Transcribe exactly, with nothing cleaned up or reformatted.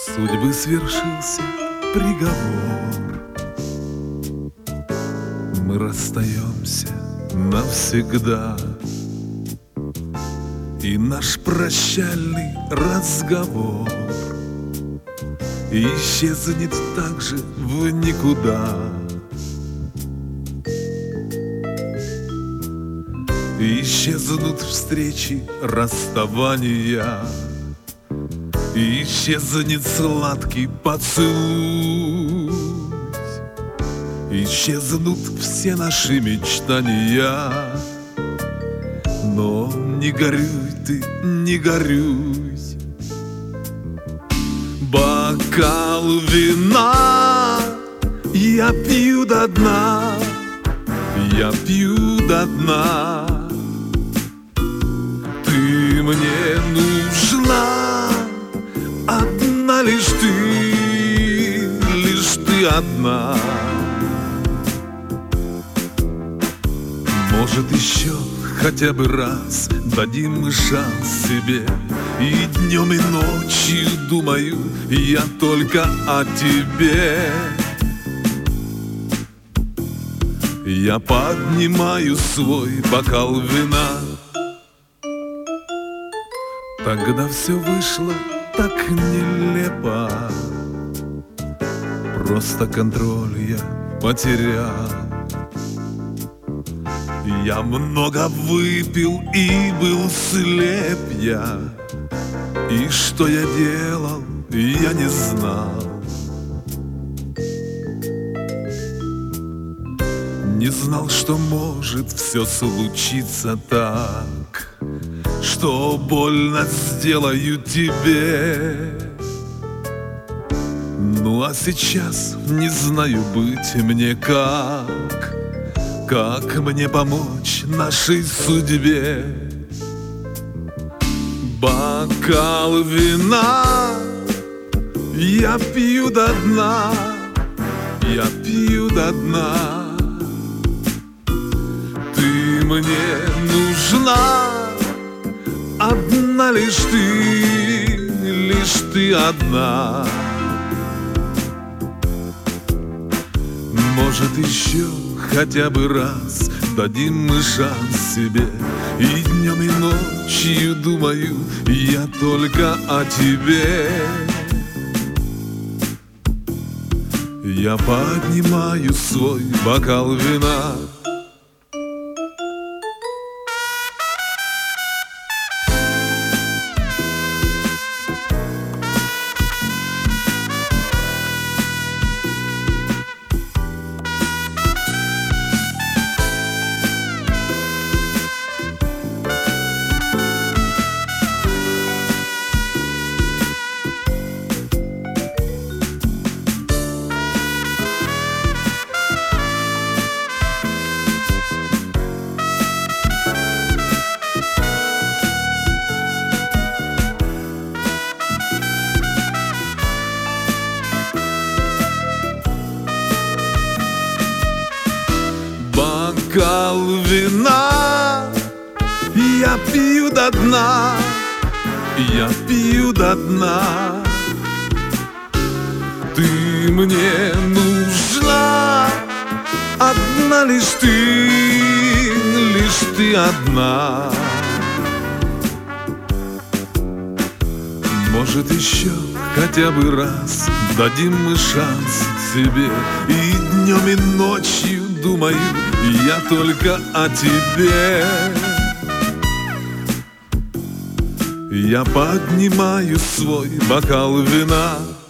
Судьбы свершился приговор. Мы расстаемся навсегда, и наш прощальный разговор исчезнет так же в никуда. Исчезнут встречи, расставания, исчезнет сладкий поцелуй, исчезнут все наши мечтания. Но не горюй ты, не горюй. Бокал вина я пью до дна, я пью до дна. Ты мне нужна, одна лишь ты, лишь ты одна. Может, еще хотя бы раз дадим мы шанс себе, и днем, и ночью думаю я только о тебе. Я поднимаю свой бокал вина. Тогда все вышло так нелепо, просто контроль я потерял. Я много выпил и был слеп я, и что я делал, я не знал. Не знал, что может все случиться так, что больно сделаю тебе. Ну а сейчас не знаю быть мне как, как мне помочь нашей судьбе. Бокал вина я пью до дна, я пью до дна. Ты мне нужна, одна лишь ты, лишь ты одна. Может, еще хотя бы раз дадим мы шанс себе, и днем, и ночью думаю я только о тебе. Я поднимаю свой бокал вина. Бокал вина я пью до дна, я пью до дна. Ты мне нужна, одна лишь ты, лишь ты одна. Может, еще хотя бы раз дадим мы шанс себе, и днем, и ночью думаю я только о тебе. Я поднимаю свой бокал вина.